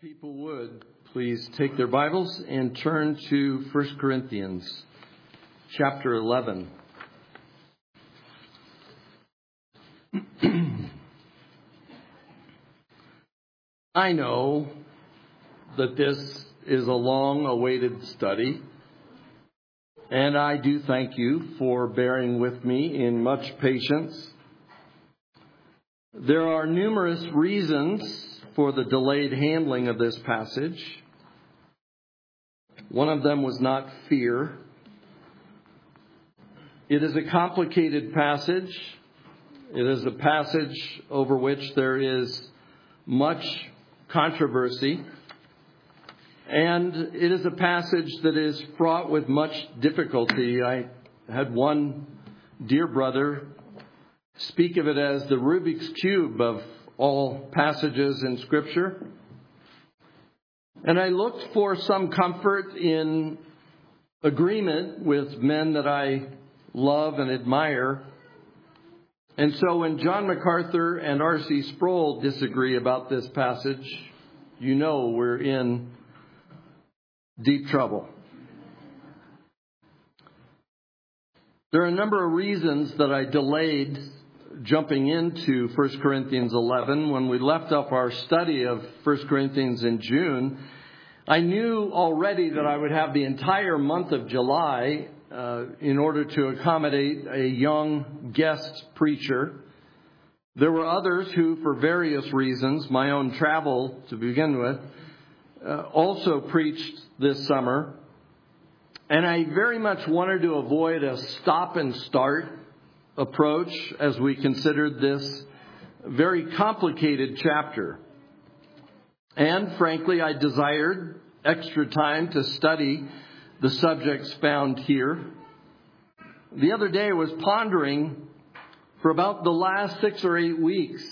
People would please take their Bibles and turn to 1 Corinthians chapter 11. I know that this is a long-awaited study, and I do thank you for bearing with me in much patience. There are numerous reasons for the delayed handling of this passage. One of them was not fear. It is a complicated passage. It is a passage over which there is much controversy. And it is a passage that is fraught with much difficulty. I had one dear brother speak of it as the Rubik's Cube of all passages in Scripture. And I looked for some comfort in agreement with men that I love and admire. And so when John MacArthur and R.C. Sproul disagree about this passage, you know we're in deep trouble. There are a number of reasons that I delayed jumping into 1 Corinthians 11. When we left off our study of 1 Corinthians in June, I knew already that I would have the entire month of July in order to accommodate a young guest preacher. There were others who, for various reasons, my own travel to begin with, also preached this summer. And I very much wanted to avoid a stop and start approach as we considered this very complicated chapter. And frankly, I desired extra time to study the subjects found here. The other day I was pondering for about the last 6 or 8 weeks,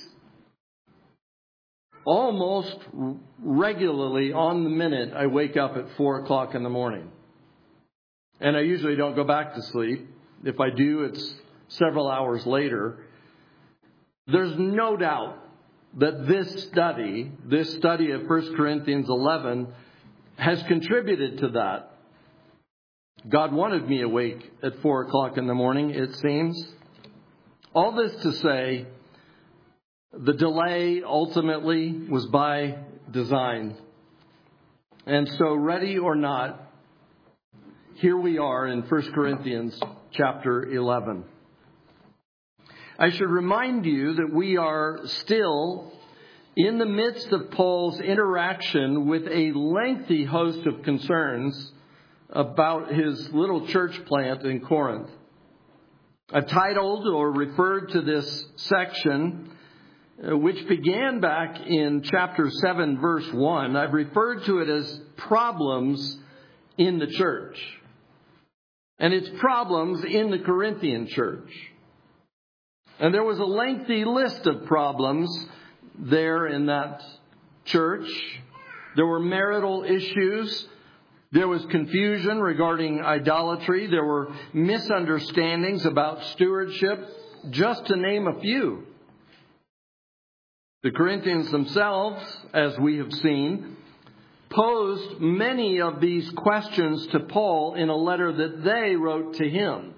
almost regularly on the minute, I wake up at 4 o'clock in the morning. And I usually don't go back to sleep. If I do, it's several hours later. There's no doubt that this study of 1 Corinthians 11 has contributed to that. God wanted me awake at 4 o'clock in the morning, it seems. All this to say, the delay ultimately was by design. And so, ready or not, here we are in 1 Corinthians chapter 11. I should remind you that we are still in the midst of Paul's interaction with a lengthy host of concerns about his little church plant in Corinth. I've titled or referred to this section, which began back in chapter 7, verse 1. I've referred to it as problems in the church. And it's problems in the Corinthian church. And there was a lengthy list of problems there in that church. There were marital issues. There was confusion regarding idolatry. There were misunderstandings about stewardship, just to name a few. The Corinthians themselves, as we have seen, posed many of these questions to Paul in a letter that they wrote to him.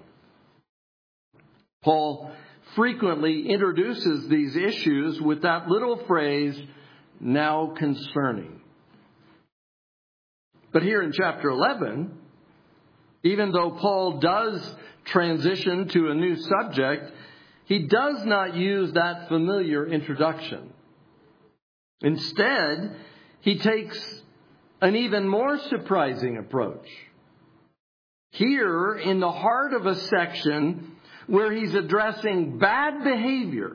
Paul frequently introduces these issues with that little phrase, now concerning. But here in chapter 11, even though Paul does transition to a new subject, he does not use that familiar introduction. Instead, he takes an even more surprising approach. Here, in the heart of a section where he's addressing bad behavior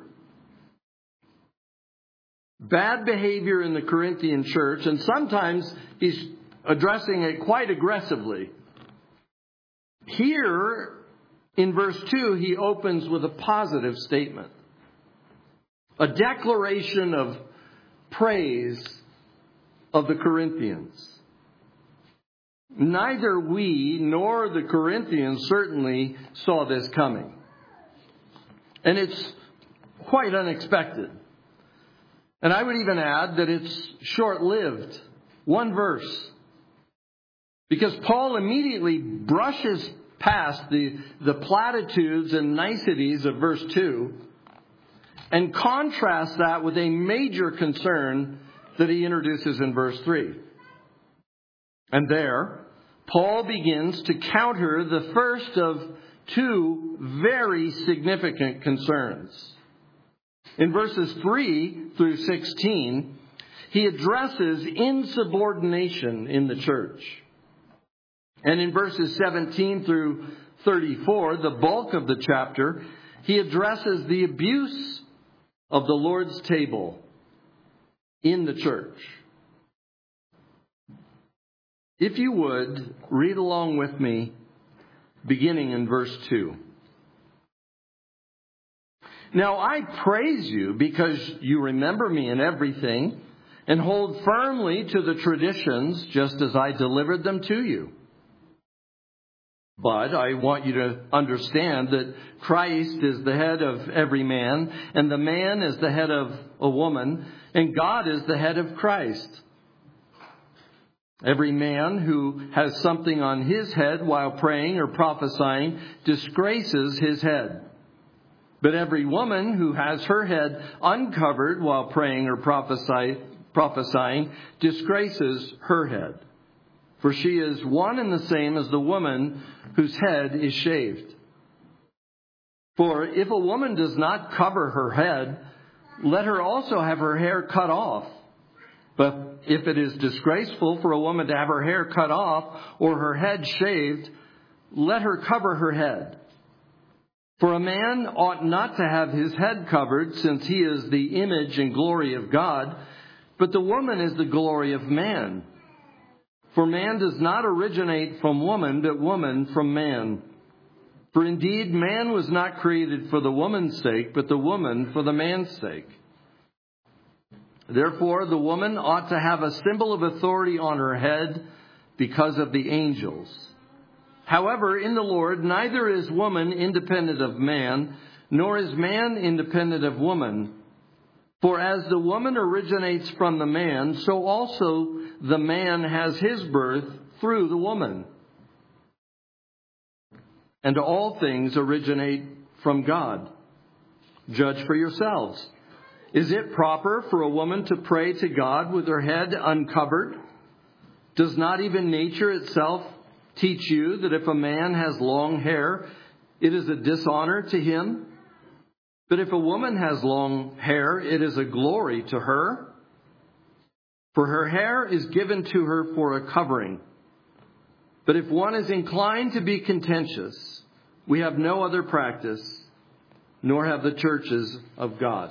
in the Corinthian church, and sometimes he's addressing it quite aggressively. Here, in verse 2, he opens with a positive statement, a declaration of praise of the Corinthians. Neither we nor the Corinthians certainly saw this coming. And it's quite unexpected. And I would even add that it's short-lived. One verse. Because Paul immediately brushes past the platitudes and niceties of verse 2 and contrasts that with a major concern that he introduces in verse 3. And there, Paul begins to counter the first of two very significant concerns. In verses 3 through 16, he addresses insubordination in the church. And in verses 17 through 34, the bulk of the chapter, he addresses the abuse of the Lord's table in the church. If you would, read along with me, beginning in verse 2. Now I praise you because you remember me in everything and hold firmly to the traditions just as I delivered them to you. But I want you to understand that Christ is the head of every man, and the man is the head of a woman, and God is the head of Christ. Every man who has something on his head while praying or prophesying disgraces his head. But every woman who has her head uncovered while praying or prophesying disgraces her head. For she is one and the same as the woman whose head is shaved. For if a woman does not cover her head, let her also have her hair cut off. But if it is disgraceful for a woman to have her hair cut off or her head shaved, let her cover her head. For a man ought not to have his head covered, since he is the image and glory of God, but the woman is the glory of man. For man does not originate from woman, but woman from man. For indeed, man was not created for the woman's sake, but the woman for the man's sake. Therefore, the woman ought to have a symbol of authority on her head because of the angels. However, in the Lord, neither is woman independent of man, nor is man independent of woman. For as the woman originates from the man, so also the man has his birth through the woman. And all things originate from God. Judge for yourselves. Is it proper for a woman to pray to God with her head uncovered? Does not even nature itself teach you that if a man has long hair, it is a dishonor to him? But if a woman has long hair, it is a glory to her. For her hair is given to her for a covering. But if one is inclined to be contentious, we have no other practice, nor have the churches of God.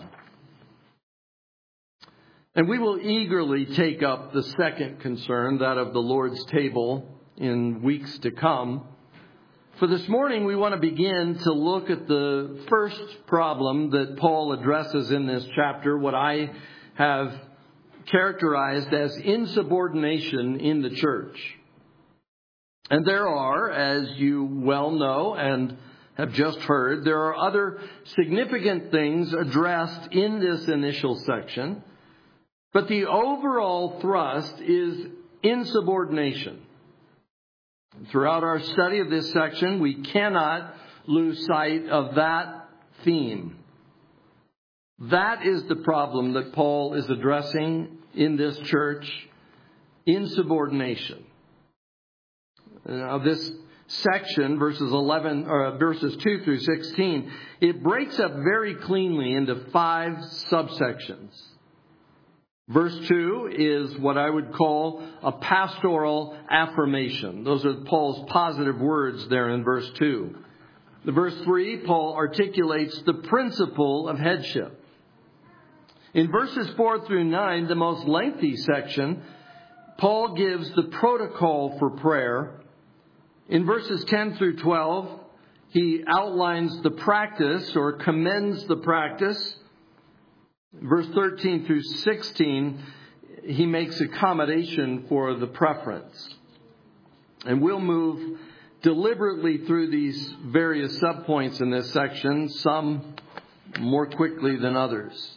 And we will eagerly take up the second concern, that of the Lord's table, in weeks to come. For this morning, we want to begin to look at the first problem that Paul addresses in this chapter, what I have characterized as insubordination in the church. And there are, as you well know and have just heard, there are other significant things addressed in this initial section. But the overall thrust is insubordination. Throughout our study of this section, we cannot lose sight of that theme. That is the problem that Paul is addressing in this church, insubordination. Now, this section, verses 2 through 16, it breaks up very cleanly into 5 subsections. Verse 2 is what I would call a pastoral affirmation. Those are Paul's positive words there in verse 2. The verse 3, Paul articulates the principle of headship. In verses 4 through 9, the most lengthy section, Paul gives the protocol for prayer. In verses 10 through 12, he outlines the practice or commends the practice. Verse 13 through 16, he makes accommodation for the preference. And we'll move deliberately through these various subpoints in this section, some more quickly than others.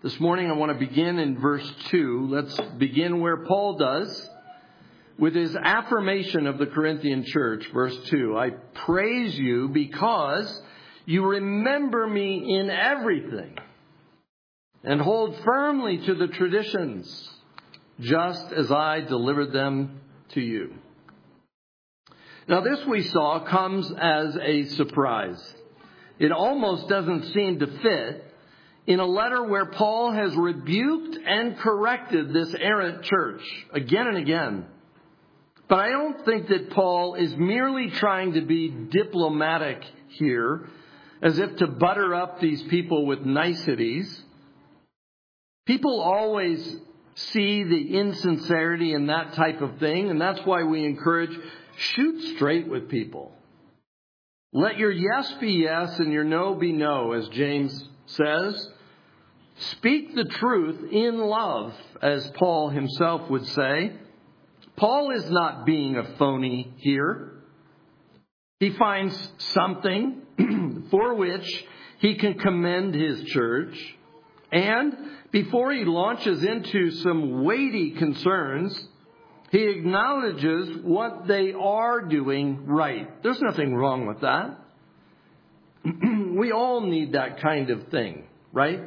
This morning I want to begin in verse 2. Let's begin where Paul does with his affirmation of the Corinthian church. Verse 2, I praise you because you remember me in everything and hold firmly to the traditions, just as I delivered them to you. Now this we saw comes as a surprise. It almost doesn't seem to fit in a letter where Paul has rebuked and corrected this errant church again and again. But I don't think that Paul is merely trying to be diplomatic here, as if to butter up these people with niceties. People always see the insincerity in that type of thing, and that's why we encourage, shoot straight with people. Let your yes be yes and your no be no, as James says. Speak the truth in love, as Paul himself would say. Paul is not being a phony here. He finds something for which he can commend his church. And before he launches into some weighty concerns, he acknowledges what they are doing right. There's nothing wrong with that. We all need that kind of thing, right?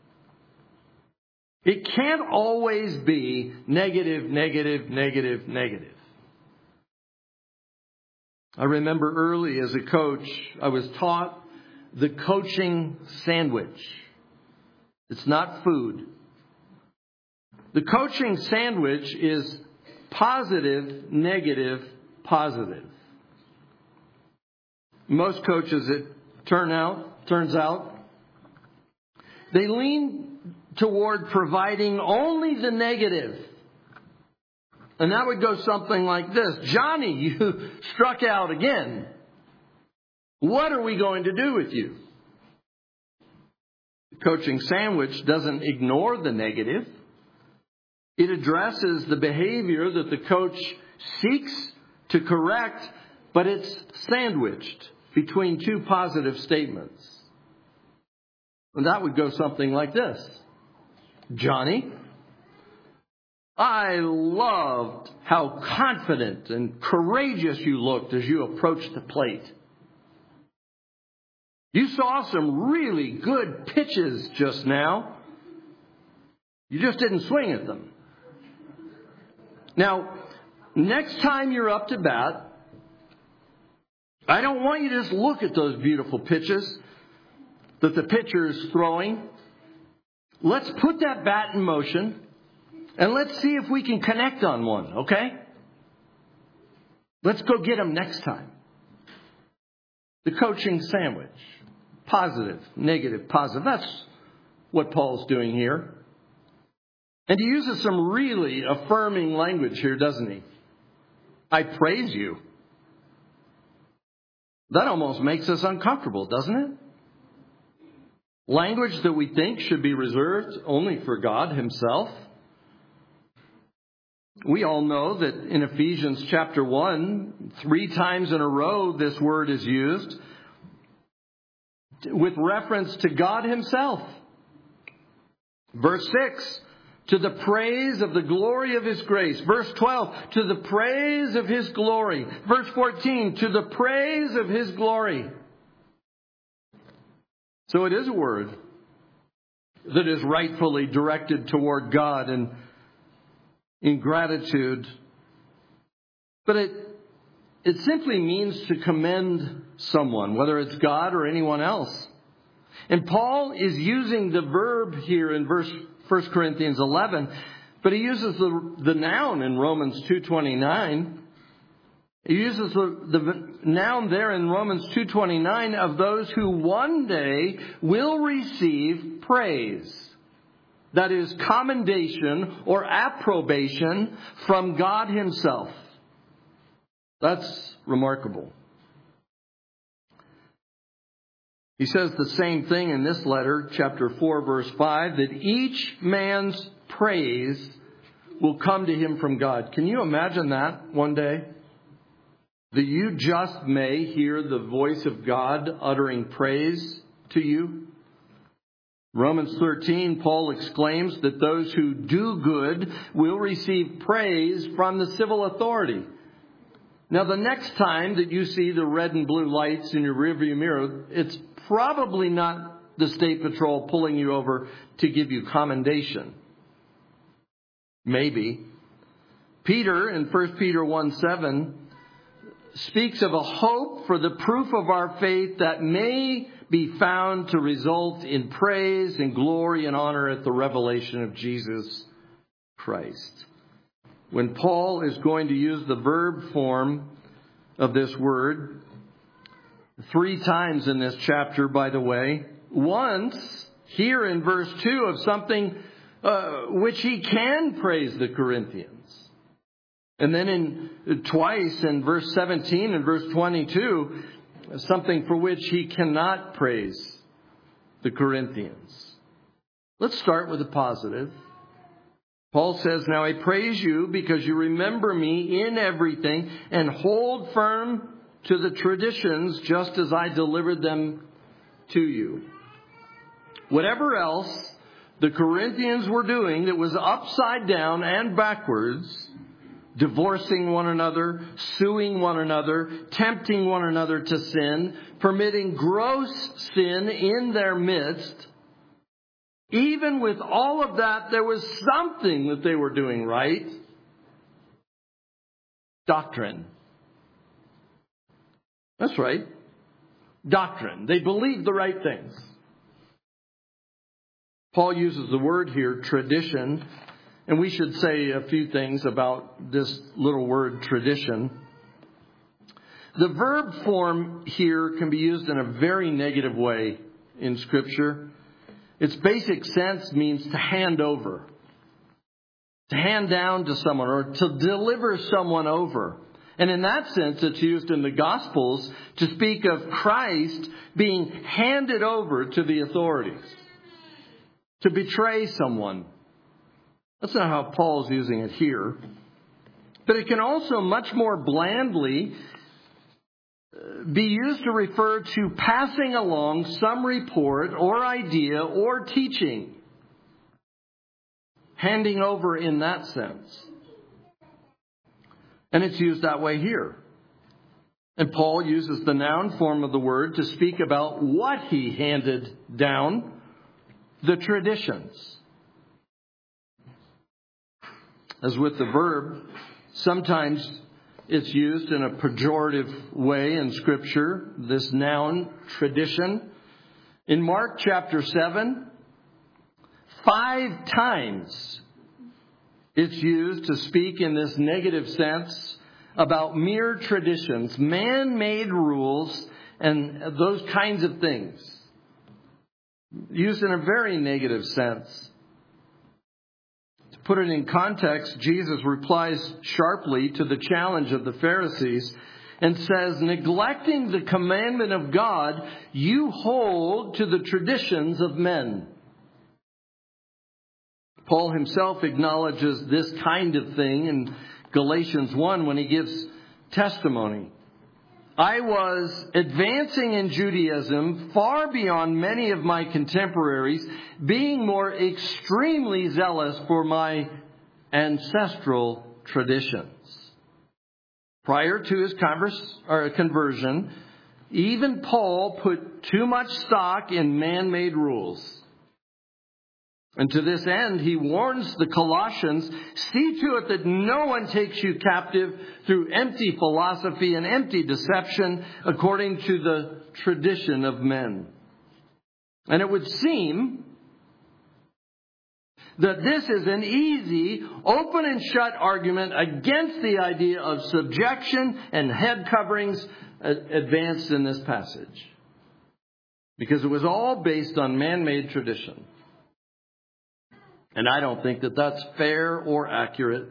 It can't always be negative, negative, negative, negative. I remember early as a coach, I was taught the coaching sandwich. It's not food. The coaching sandwich is positive, negative, positive. Most coaches, it turns out, they lean toward providing only the negative. And that would go something like this. Johnny, you struck out again. What are we going to do with you? The coaching sandwich doesn't ignore the negative. It addresses the behavior that the coach seeks to correct, but it's sandwiched between two positive statements. And that would go something like this. Johnny, I loved how confident and courageous you looked as you approached the plate. You saw some really good pitches just now. You just didn't swing at them. Now, next time you're up to bat, I don't want you to just look at those beautiful pitches that the pitcher is throwing. Let's put that bat in motion and let's see if we can connect on one, okay? Let's go get him next time. The coaching sandwich. Positive, negative, positive. That's what Paul's doing here. And he uses some really affirming language here, doesn't he? I praise you. That almost makes us uncomfortable, doesn't it? Language that we think should be reserved only for God himself. We all know that in Ephesians chapter 1, 3 times in a row this word is used with reference to God himself. Verse 6, to the praise of the glory of his grace. Verse 12, to the praise of his glory. Verse 14, to the praise of his glory. So it is a word that is rightfully directed toward God and in gratitude. But it simply means to commend someone, whether it's God or anyone else. And Paul is using the verb here in 1 Corinthians 11, but he uses the noun in Romans 2:29. He uses the noun there in Romans 2:29 of those who one day will receive praise. That is commendation or approbation from God himself. That's remarkable. He says the same thing in this letter, chapter 4, verse 5, that each man's praise will come to him from God. Can you imagine that one day? That you just may hear the voice of God uttering praise to you? Romans 13, Paul exclaims that those who do good will receive praise from the civil authority. Now, the next time that you see the red and blue lights in your rearview mirror, it's probably not the State Patrol pulling you over to give you commendation. Maybe. Peter, in 1 Peter 1:7, speaks of a hope for the proof of our faith that may be found to result in praise and glory and honor at the revelation of Jesus Christ. When Paul is going to use the verb form of this word 3 times in this chapter, by the way, once here in verse 2 of something which he can praise the Corinthians. And then twice in verse 17 and verse 22, something for which he cannot praise the Corinthians. Let's start with the positive. Paul says, "Now I praise you because you remember me in everything and hold firm to the traditions just as I delivered them to you." Whatever else the Corinthians were doing that was upside down and backwards, divorcing one another, suing one another, tempting one another to sin, permitting gross sin in their midst, even with all of that, there was something that they were doing right. Doctrine. That's right. Doctrine. They believed the right things. Paul uses the word here, tradition. And we should say a few things about this little word, tradition. The verb form here can be used in a very negative way in Scripture. Its basic sense means to hand over, to hand down to someone, or to deliver someone over. And in that sense, it's used in the Gospels to speak of Christ being handed over to the authorities, to betray someone. That's not how Paul's using it here. But it can also much more blandly be used to refer to passing along some report or idea or teaching. Handing over in that sense. And it's used that way here. And Paul uses the noun form of the word to speak about what he handed down, the traditions. As with the verb, sometimes it's used in a pejorative way in Scripture, this noun, tradition. In Mark chapter 7, 5 times it's used to speak in this negative sense about mere traditions, man-made rules, and those kinds of things. Used in a very negative sense. Put it in context, Jesus replies sharply to the challenge of the Pharisees and says, neglecting the commandment of God, you hold to the traditions of men. Paul himself acknowledges this kind of thing in Galatians 1 when he gives testimony. I was advancing in Judaism far beyond many of my contemporaries, being more extremely zealous for my ancestral traditions. Prior to his conversion, even Paul put too much stock in man-made rules. And to this end, he warns the Colossians, see to it that no one takes you captive through empty philosophy and empty deception according to the tradition of men. And it would seem that this is an easy, open and shut argument against the idea of subjection and head coverings advanced in this passage. Because it was all based on man-made tradition. And I don't think that that's fair or accurate.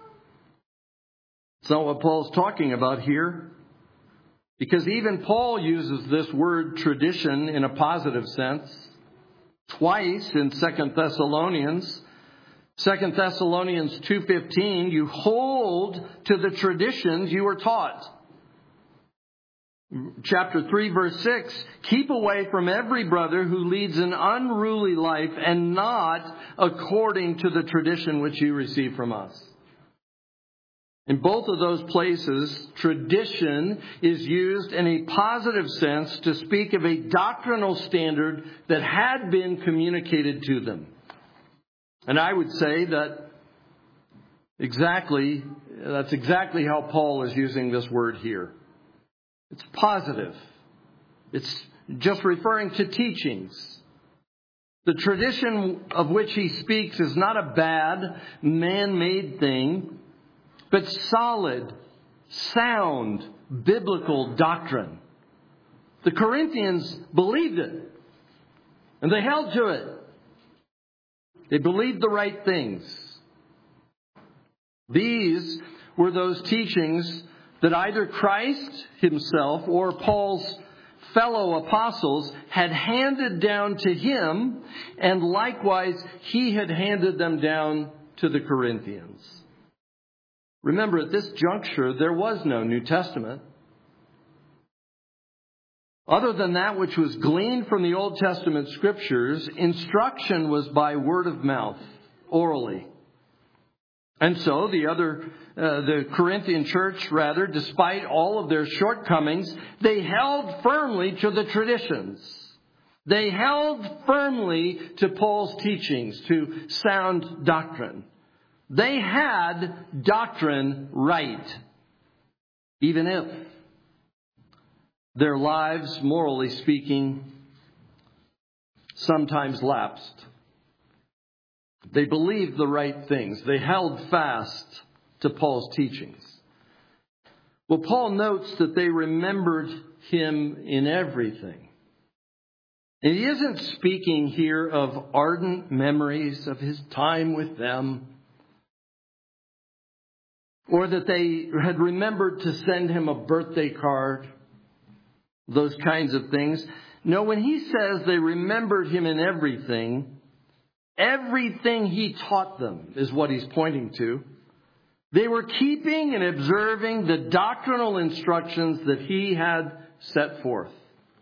It's not what Paul's talking about here. Because even Paul uses this word tradition in a positive sense. Twice in 2 Thessalonians. 2 Thessalonians 2:15, you hold to the traditions you were taught. Chapter 3, verse 6, keep away from every brother who leads an unruly life and not according to the tradition which you receive from us. In both of those places, tradition is used in a positive sense to speak of a doctrinal standard that had been communicated to them. And I would say that's exactly how Paul is using this word here. It's positive. It's just referring to teachings. The tradition of which he speaks is not a bad, man-made thing, but solid, sound, biblical doctrine. The Corinthians believed it, and they held to it. They believed the right things. These were those teachings that either Christ himself or Paul's fellow apostles had handed down to him, and likewise he had handed them down to the Corinthians. Remember, at this juncture, there was no New Testament. Other than that which was gleaned from the Old Testament scriptures, instruction was by word of mouth, orally. And so the Corinthian church, despite all of their shortcomings, they held firmly to the traditions. They held firmly to Paul's teachings, to sound doctrine. They had doctrine right, even if their lives, morally speaking, sometimes lapsed. They believed the right things. They held fast to Paul's teachings. Well, Paul notes that they remembered him in everything. And he isn't speaking here of ardent memories of his time with them, or that they had remembered to send him a birthday card, those kinds of things. No, when he says they remembered him in everything he taught them is what he's pointing to. They were keeping and observing the doctrinal instructions that he had set forth.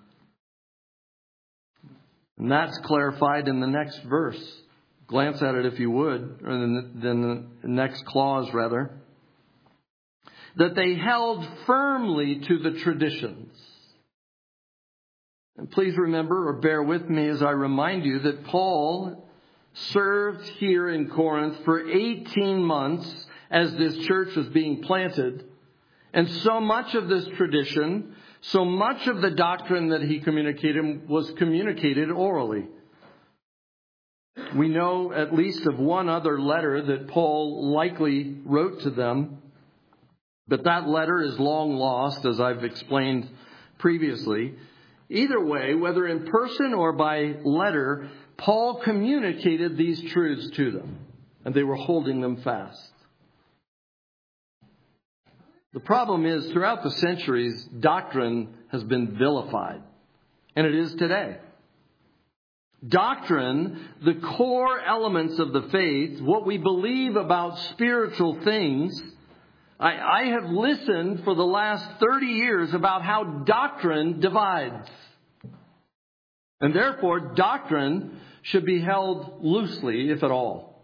And that's clarified in the next verse. Glance at it if you would, or the next clause rather. That they held firmly to the traditions. And please remember or bear with me as I remind you that Paul served here in Corinth for 18 months as this church was being planted. And so much of this tradition, so much of the doctrine that he communicated was communicated orally. We know at least of one other letter that Paul likely wrote to them. But that letter is long lost, as I've explained previously. Either way, whether in person or by letter, Paul communicated these truths to them, and they were holding them fast. The problem is, throughout the centuries, doctrine has been vilified, and it is today. Doctrine, the core elements of the faith, what we believe about spiritual things. I have listened for the last 30 years about how doctrine divides. And therefore, doctrine should be held loosely, if at all.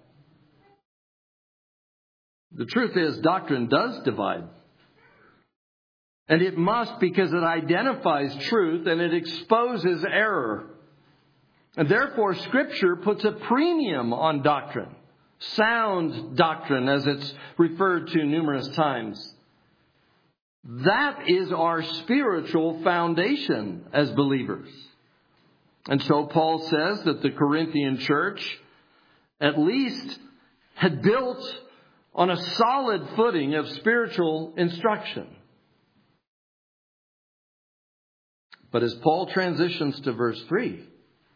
The truth is, doctrine does divide. And it must, because it identifies truth and it exposes error. And therefore, Scripture puts a premium on doctrine. Sound doctrine, as it's referred to numerous times. That is our spiritual foundation as believers. And so Paul says that the Corinthian church at least had built on a solid footing of spiritual instruction. But as Paul transitions to verse 3,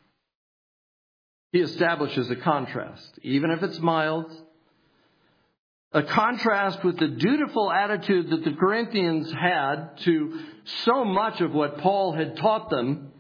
he establishes a contrast, even if it's mild, a contrast with the dutiful attitude that the Corinthians had to so much of what Paul had taught them,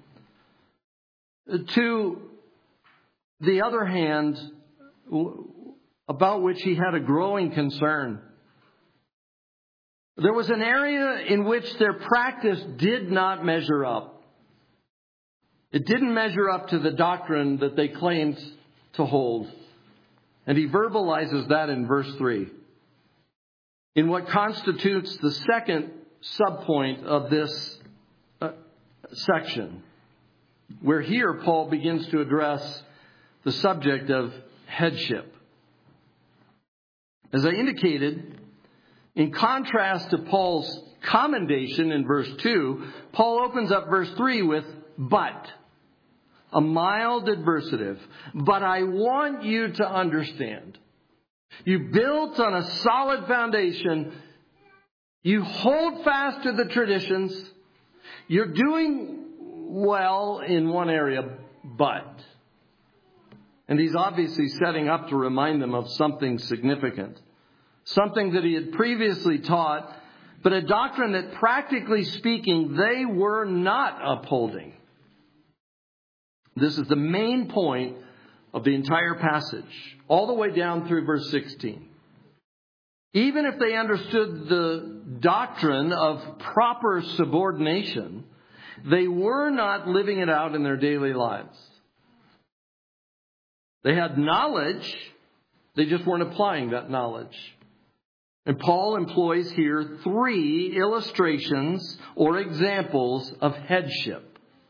to the other hand, about which he had a growing concern. There was an area in which their practice did not measure up. It didn't measure up to the doctrine that they claimed to hold. And he verbalizes that in verse 3. In what constitutes the second subpoint of this section, where here Paul begins to address the subject of headship. As I indicated, in contrast to Paul's commendation in verse 2, Paul opens up verse 3 with but. A mild adversative. But I want you to understand. You built on a solid foundation. You hold fast to the traditions. You're doing well in one area, but. And he's obviously setting up to remind them of something significant. Something that he had previously taught, but a doctrine that practically speaking they were not upholding. This is the main point of the entire passage, all the way down through verse 16. Even if they understood the doctrine of proper subordination, they were not living it out in their daily lives. They had knowledge, they just weren't applying that knowledge. And Paul employs here 3 illustrations or examples of headship.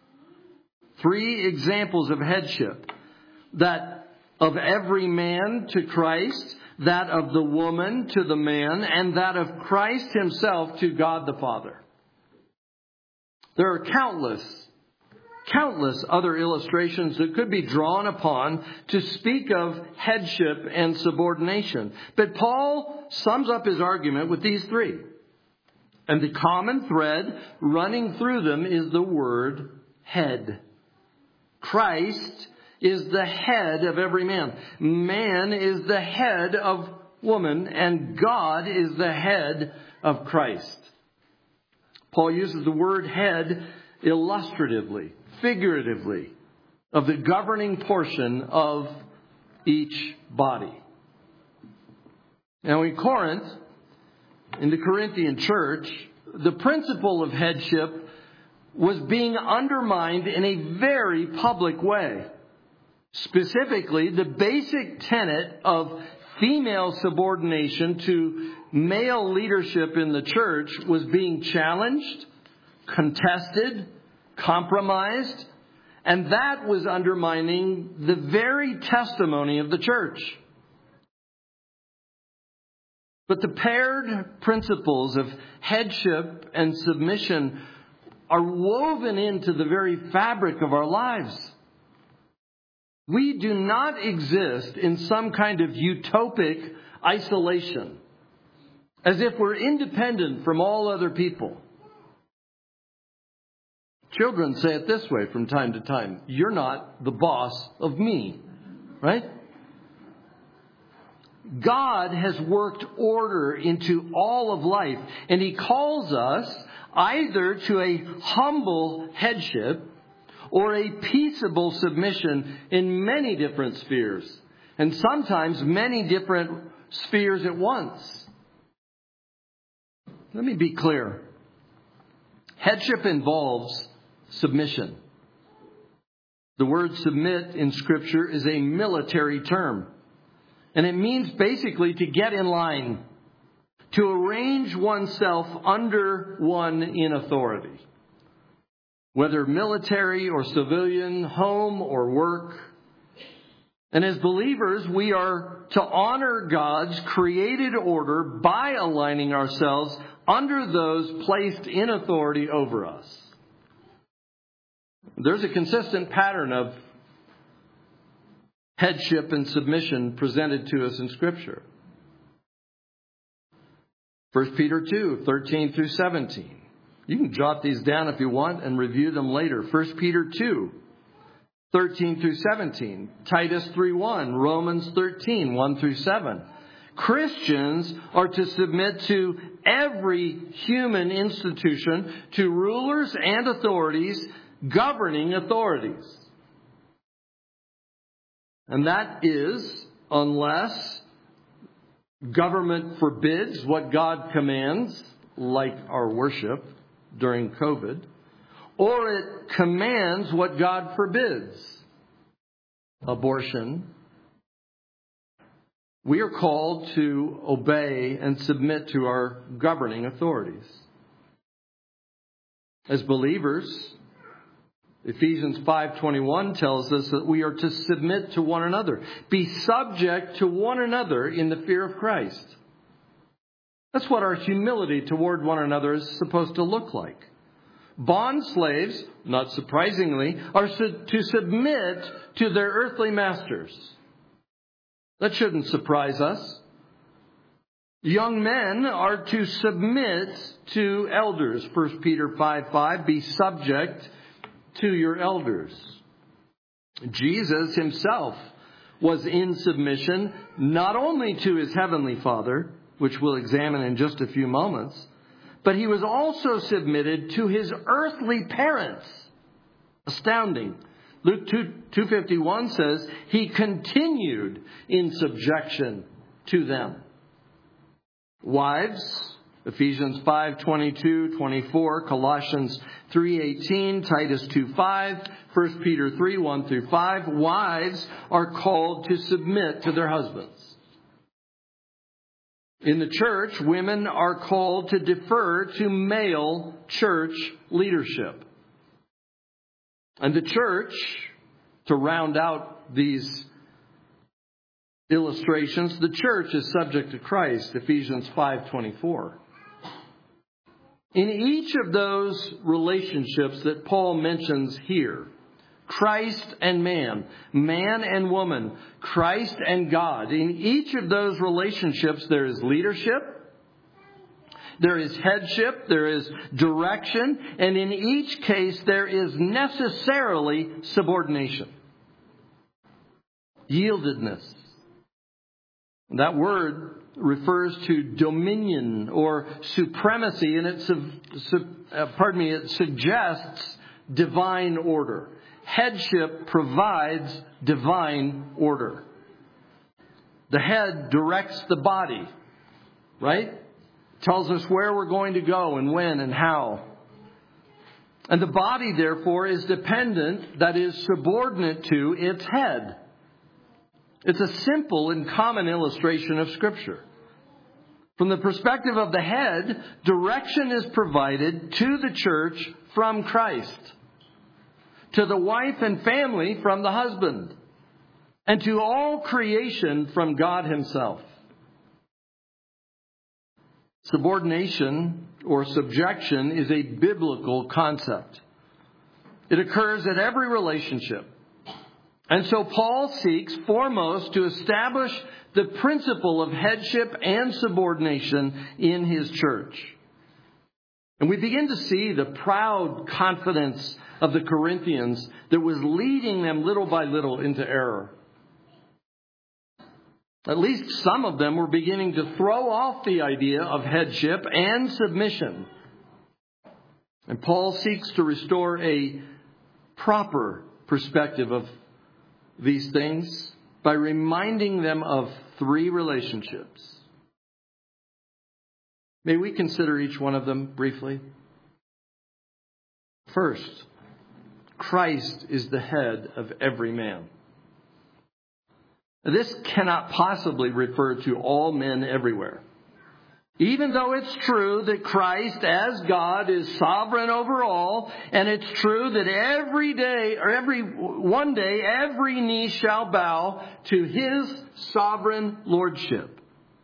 3 examples of headship. That of every man to Christ, that of the woman to the man, and that of Christ himself to God the Father. There are countless other illustrations that could be drawn upon to speak of headship and subordination. But Paul sums up his argument with these 3. And the common thread running through them is the word head. Christ is the head of every man. Man is the head of woman, and God is the head of Christ. Paul uses the word head illustratively, figuratively, of the governing portion of each body. Now in Corinth, in the Corinthian church, the principle of headship was being undermined in a very public way. Specifically, the basic tenet of female subordination to male leadership in the church was being challenged, contested, compromised, and that was undermining the very testimony of the church. But the paired principles of headship and submission are woven into the very fabric of our lives. We do not exist in some kind of utopic isolation, as if we're independent from all other people. Children say it this way from time to time: you're not the boss of me, right? God has worked order into all of life, and He calls us either to a humble headship or a peaceable submission in many different spheres, and sometimes many different spheres at once. Let me be clear. Headship involves submission. The word submit in Scripture is a military term, and it means basically to get in line, to arrange oneself under one in authority. Whether military or civilian, home or work. And as believers, we are to honor God's created order by aligning ourselves under those placed in authority over us. There's a consistent pattern of headship and submission presented to us in Scripture. 1 Peter 2, 13 through 17. You can jot these down if you want and review them later. 1 Peter 2, 13 through 17. Titus 3:1. Romans 13, 1 through 7. Christians are to submit to every human institution, to rulers and authorities, governing authorities. And that is, unless government forbids what God commands, like our worship during COVID, or it commands what God forbids, abortion. We are called to obey and submit to our governing authorities. As believers, Ephesians 5:21 tells us that we are to submit to one another. Be subject to one another in the fear of Christ. That's what our humility toward one another is supposed to look like. Bond slaves, not surprisingly, are to submit to their earthly masters. That shouldn't surprise us. Young men are to submit to elders. 1 Peter 5:5, be subject to your elders. Jesus himself was in submission not only to his heavenly Father, which we'll examine in just a few moments, but he was also submitted to his earthly parents. Astounding. Luke 2:51 says he continued in subjection to them. Wives, Ephesians 5:22-24, Colossians 3:18, Titus 2:5, 1 Peter 3:1-5. Wives are called to submit to their husbands. In the church, women are called to defer to male church leadership. And the church, to round out these illustrations, the church is subject to Christ, Ephesians 5:24. In each of those relationships that Paul mentions here, Christ and man, man and woman, Christ and God, in each of those relationships there is leadership, there is headship, there is direction, and in each case there is necessarily subordination. Yieldedness. That word refers to dominion or supremacy, and it suggests divine order. Headship provides divine order. The head directs the body, right? Tells us where we're going to go and when and how. And the body, therefore, is dependent, that is, subordinate to its head. It's a simple and common illustration of Scripture. From the perspective of the head, direction is provided to the church from Christ, to the wife and family from the husband, and to all creation from God himself. Subordination or subjection is a biblical concept. It occurs at every relationship. And so Paul seeks foremost to establish the principle of headship and subordination in his church. And we begin to see the proud confidence of the Corinthians that was leading them little by little into error. At least some of them were beginning to throw off the idea of headship and submission. And Paul seeks to restore a proper perspective of these things by reminding them of three relationships. May we consider each one of them briefly? First, Christ is the head of every man. This cannot possibly refer to all men everywhere. Even though it's true that Christ as God is sovereign over all, and it's true that one day every knee shall bow to his sovereign lordship.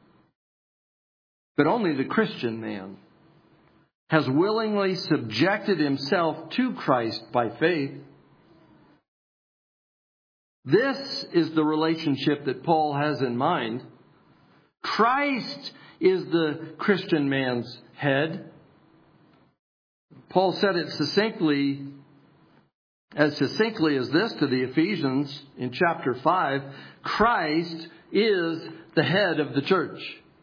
But only the Christian man has willingly subjected himself to Christ by faith. This is the relationship that Paul has in mind. Christ is the Christian man's head. Paul said it succinctly as this to the Ephesians in chapter 5. Christ is the head of the church.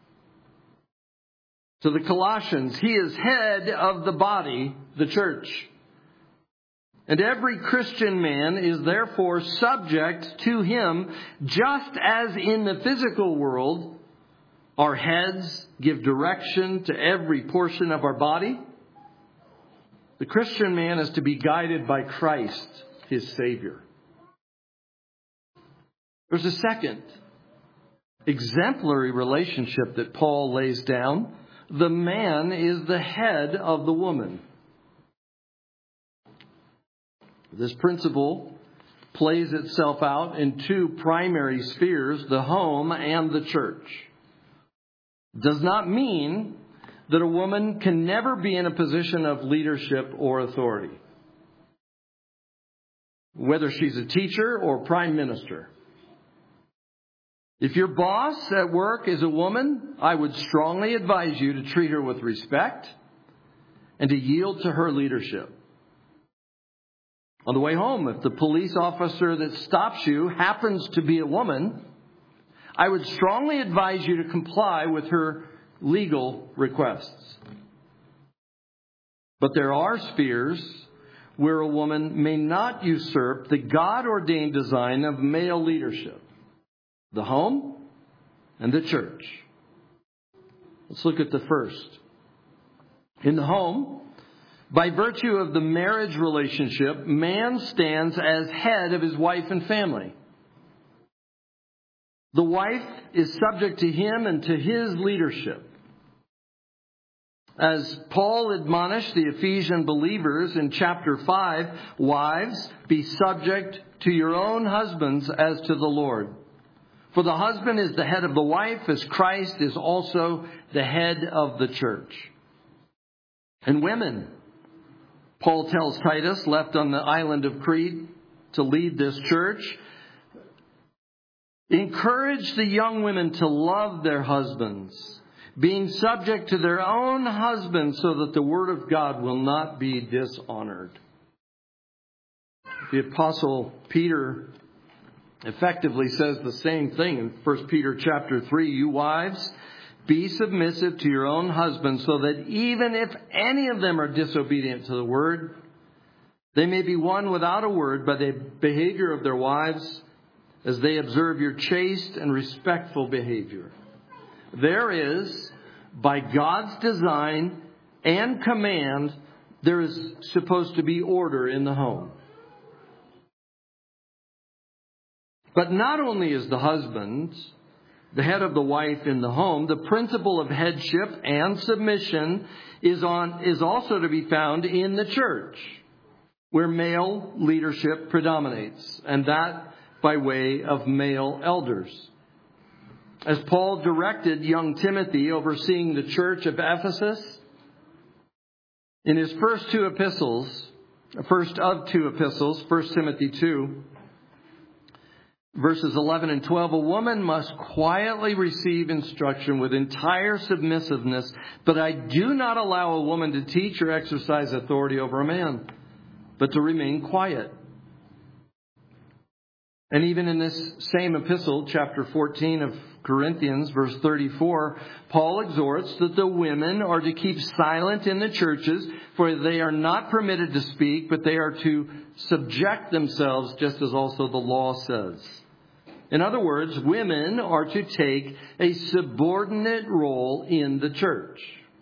To the Colossians, he is head of the body, the church. And every Christian man is therefore subject to him, just as in the physical world, Our heads give direction to every portion of our body. The Christian man is to be guided by Christ, his Savior. There's a second exemplary relationship that Paul lays down. The man is the head of the woman. This principle plays itself out in two primary spheres, the home and the church. Does not mean that a woman can never be in a position of leadership or authority, whether she's a teacher or prime minister. If your boss at work is a woman, I would strongly advise you to treat her with respect and to yield to her leadership. On the way home, if the police officer that stops you happens to be a woman, I would strongly advise you to comply with her legal requests. But there are spheres where a woman may not usurp the God-ordained design of male leadership. The home and the church. Let's look at the first. In the home, by virtue of the marriage relationship, man stands as head of his wife and family. The wife is subject to him and to his leadership. As Paul admonished the Ephesian believers in chapter 5, wives, be subject to your own husbands as to the Lord. For the husband is the head of the wife, as Christ is also the head of the church. And women, Paul tells Titus, left on the island of Crete to lead this church, encourage the young women to love their husbands, being subject to their own husbands, so that the word of God will not be dishonored. The Apostle Peter effectively says the same thing in 1 Peter chapter 3. You wives, be submissive to your own husbands, so that even if any of them are disobedient to the word, they may be won without a word by the behavior of their wives, as they observe your chaste and respectful behavior. There is, by God's design and command, there is supposed to be order in the home. But not only is the husband the head of the wife in the home, the principle of headship and submission is also to be found in the church, where male leadership predominates, and that by way of male elders. As Paul directed young Timothy overseeing the church of Ephesus, in his first of two epistles, 1 Timothy 2, verses 11 and 12, a woman must quietly receive instruction with entire submissiveness, but I do not allow a woman to teach or exercise authority over a man, but to remain quiet. And even in this same epistle, chapter 14 of Corinthians, verse 34, Paul exhorts that the women are to keep silent in the churches, for they are not permitted to speak, but they are to subject themselves, just as also the law says. In other words, women are to take a subordinate role in the church.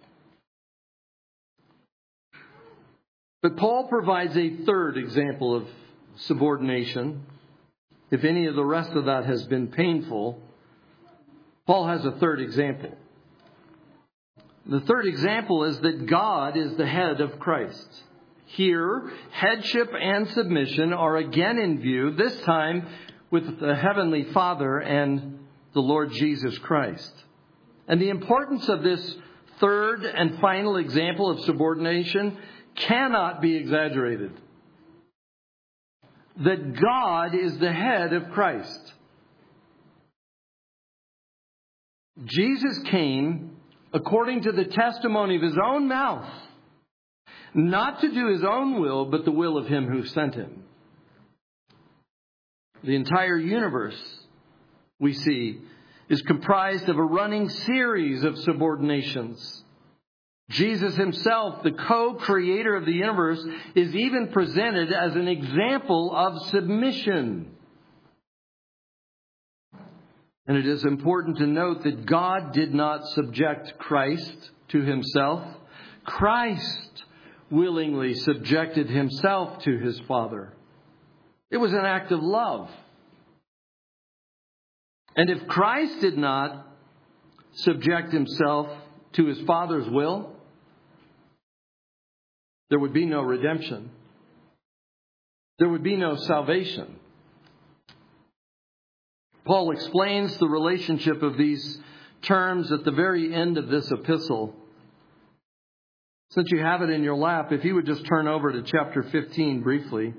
But Paul provides a third example of subordination. If any of the rest of that has been painful, Paul has a third example. The third example is that God is the head of Christ. Here, headship and submission are again in view, this time with the Heavenly Father and the Lord Jesus Christ. And the importance of this third and final example of subordination cannot be exaggerated. That God is the head of Christ. Jesus came according to the testimony of his own mouth, not to do his own will, but the will of him who sent him. The entire universe, we see, is comprised of a running series of subordinations. Jesus himself, the co-creator of the universe, is even presented as an example of submission. And it is important to note that God did not subject Christ to himself. Christ willingly subjected himself to his Father. It was an act of love. And if Christ did not subject himself to his Father's will, there would be no redemption. There would be no salvation. Paul explains the relationship of these terms at the very end of this epistle. Since you have it in your lap, if you would just turn over to chapter 15 briefly.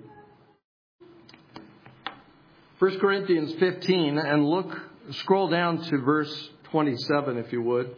1 Corinthians 15, and scroll down to verse 27 if you would.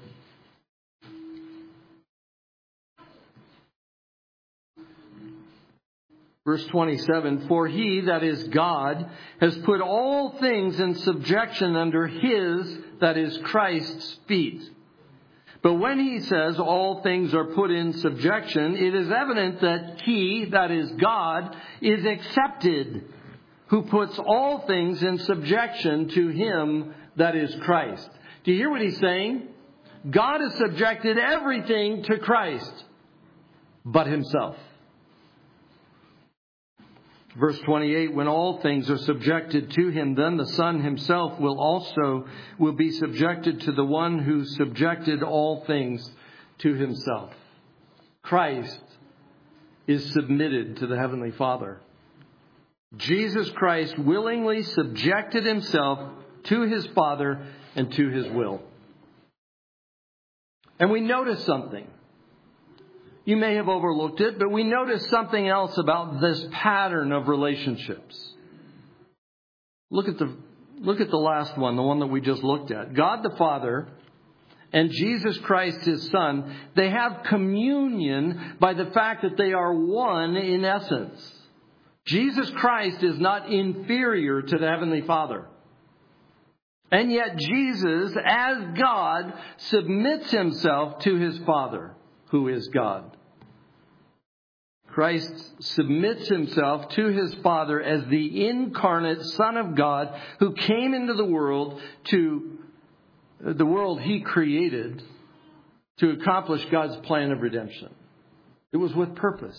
Verse 27, for he, that is God, has put all things in subjection under his, that is Christ's feet. But when he says all things are put in subjection, it is evident that he, that is God, is accepted, who puts all things in subjection to him, that is Christ. Do you hear what he's saying? God has subjected everything to Christ, but himself. Verse 28, when all things are subjected to him, then the Son himself will be subjected to the one who subjected all things to himself. Christ is submitted to the Heavenly Father. Jesus Christ willingly subjected himself to his Father and to his will. And we notice something. You may have overlooked it, but we notice something else about this pattern of relationships. Look at the last one, the one that we just looked at. God the Father and Jesus Christ his Son, they have communion by the fact that they are one in essence. Jesus Christ is not inferior to the Heavenly Father. And yet Jesus, as God, submits himself to his Father, who is God. Christ submits himself to his Father as the incarnate Son of God who came into the world he created to accomplish God's plan of redemption. It was with purpose.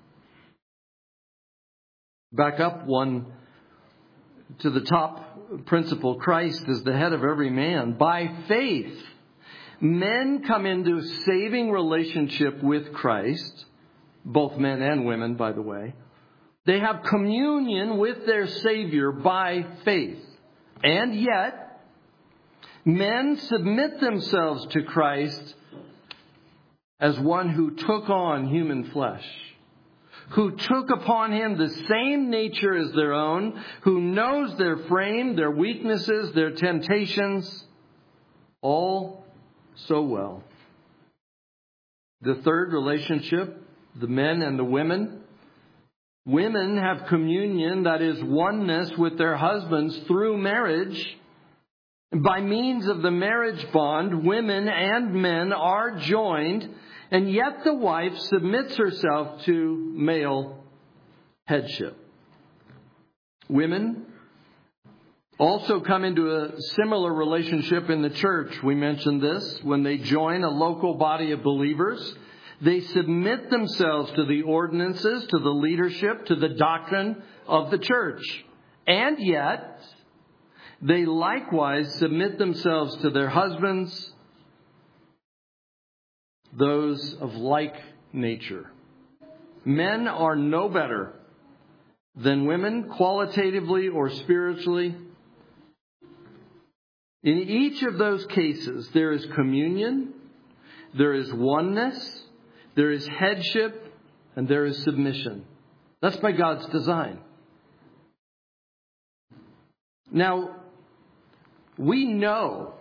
Back up one to the top principle. Christ is the head of every man. By faith, men come into saving relationship with Christ, both men and women, by the way. They have communion with their Savior by faith. And yet, men submit themselves to Christ as one who took on human flesh, who took upon him the same nature as their own, who knows their frame, their weaknesses, their temptations, all so well. The third relationship, the men and the women. Women have communion, that is oneness with their husbands through marriage. By means of the marriage bond, women and men are joined, and yet the wife submits herself to male headship. Women also come into a similar relationship in the church. We mentioned this. When they join a local body of believers, they submit themselves to the ordinances, to the leadership, to the doctrine of the church. And yet, they likewise submit themselves to their husbands, those of like nature. Men are no better than women, qualitatively or spiritually. In each of those cases, there is communion, there is oneness, there is headship, and there is submission. That's by God's design. Now, we know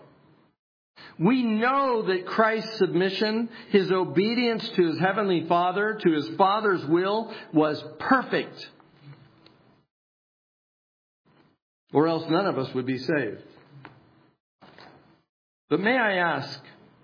that Christ's submission, his obedience to his heavenly Father, to his Father's will, was perfect. Or else none of us would be saved. But may I ask,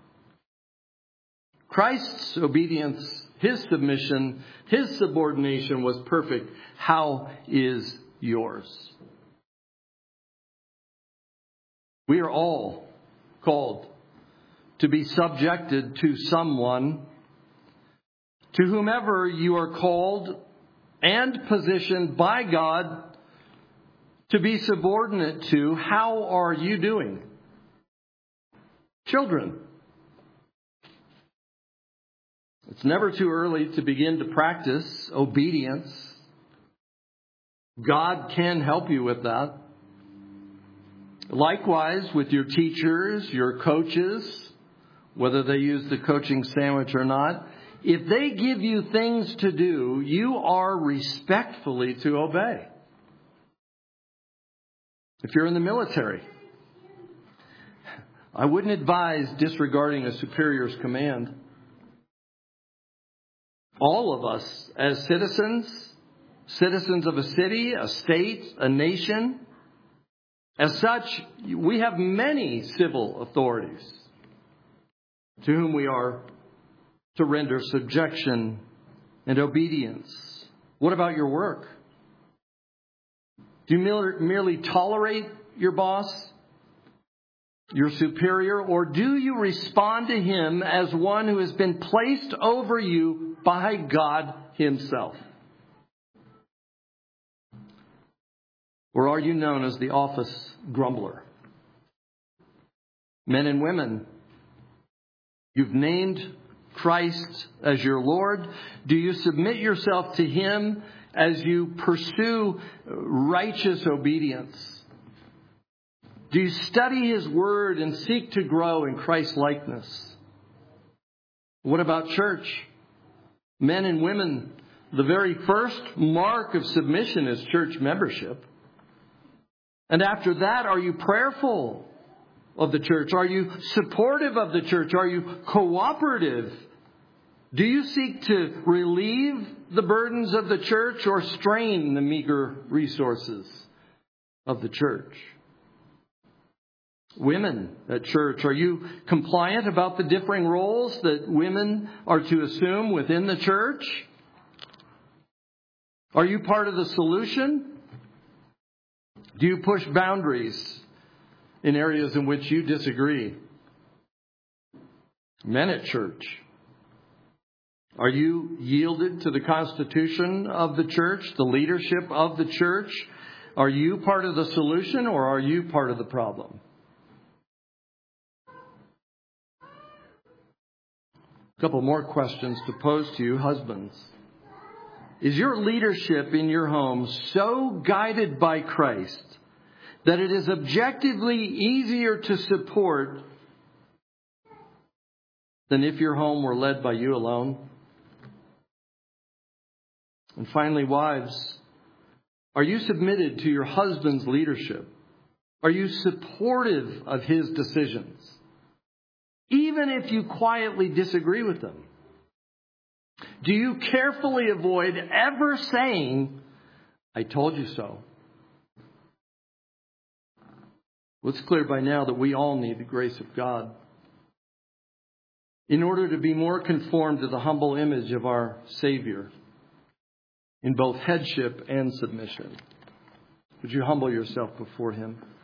Christ's obedience, his submission, his subordination was perfect. How is yours? We are all called to be subjected to someone. To whomever you are called and positioned by God to be subordinate to, how are you doing? Children. It's never too early to begin to practice obedience. God can help you with that. Likewise, with your teachers, your coaches, whether they use the coaching sandwich or not, if they give you things to do, you are respectfully to obey. If you're in the military, I wouldn't advise disregarding a superior's command. All of us as citizens of a city, a state, a nation, as such, we have many civil authorities to whom we are to render subjection and obedience. What about your work? Do you merely tolerate your boss, your superior, or do you respond to him as one who has been placed over you by God himself? Or are you known as the office grumbler? Men and women, you've named Christ as your Lord. Do you submit yourself to him as you pursue righteous obedience? Do you study his word and seek to grow in Christ's likeness? What about church? Men and women, the very first mark of submission is church membership. And after that, are you prayerful of the church? Are you supportive of the church? Are you cooperative? Do you seek to relieve the burdens of the church or strain the meager resources of the church? Women at church, are you compliant about the differing roles that women are to assume within the church? Are you part of the solution? Do you push boundaries in areas in which you disagree? Men at church, are you yielded to the constitution of the church, the leadership of the church? Are you part of the solution or are you part of the problem? A couple more questions to pose to you, husbands. Is your leadership in your home so guided by Christ that it is objectively easier to support than if your home were led by you alone? And finally, wives, are you submitted to your husband's leadership? Are you supportive of his decisions, even if you quietly disagree with them? Do you carefully avoid ever saying, "I told you so"? Well, it's clear by now that we all need the grace of God in order to be more conformed to the humble image of our Savior in both headship and submission. Would you humble yourself before him?